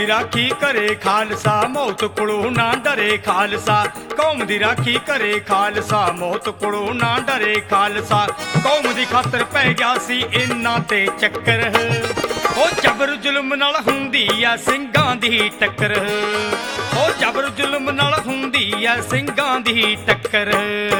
राखी करे खालसा मौत कोलों ना डरे खालसा। कौम दी राखी करे खालसा मौत कोलों ना डरे खालसा। कौम दी खातर पै गया सी इन्हां ते चक्कर ओ जबर जुल्म नाल हुंदी आ ਸਿੰਘਾਂ दी टक्कर ओ जबर जुल्म नाल हुंदी आ ਸਿੰਘਾਂ दी टक्कर।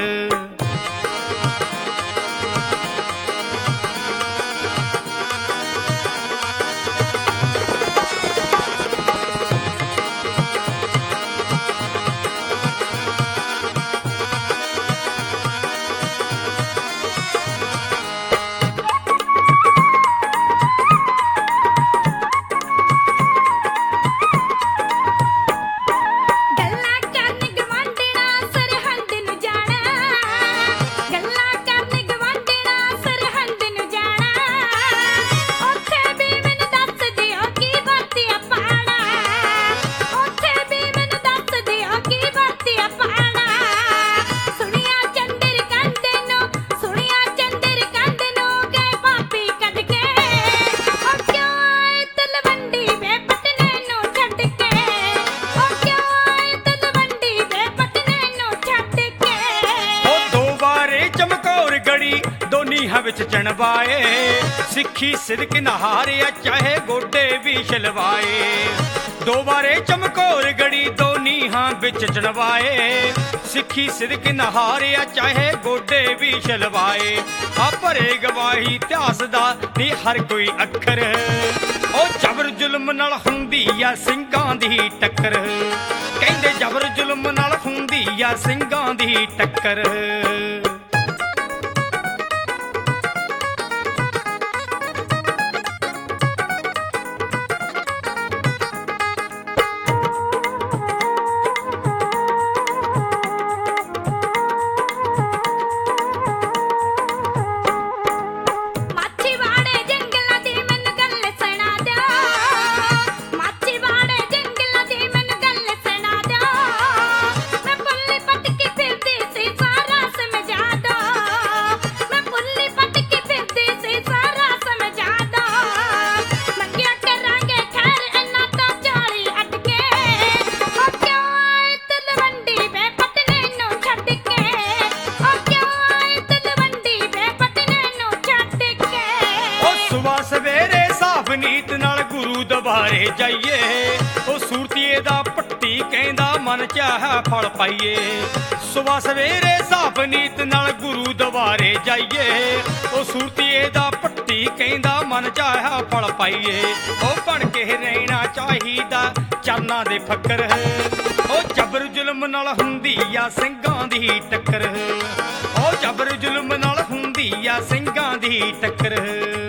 विच चणवाए सिखी सिदक नहारिया चाहे गोडे भी छलवाए। दो बारे चमकोर गड़ी दो नीहां बिच चणवाए सिखी सिदक नहारिया चाहे गोडे भी छलवाए। आ भरे गवाही इतिहास दा नी हर कोई अखर ओ जबर जुल्म नाल हुंदी आ ਸਿੰਘਾਂ दी टक्कर। कहंदे जबर जुल्म नाल हुंदी आ ਸਿੰਘਾਂ दी टक्कर। सवेरे साफ नीत नाल गुरु दबारे जाइए ओ सूरतीए दा पट्टी कहंदा मन चाहा फल पाइए। सुबह सवेरे साफ नीत नाल गुरु दबारे जाइए ओ सूरतीए दा पट्टी कहंदा मन चाहा फल पाइए। ओ बन के रहना चाहिदा चरना दे फकर ओ जबर जुल्म नाल हुंदी आ ਸਿੰਘਾਂ दी टक्कर ओ जबर जुल्म नाल हुंदी आ ਸਿੰਘਾਂ दी टक्कर।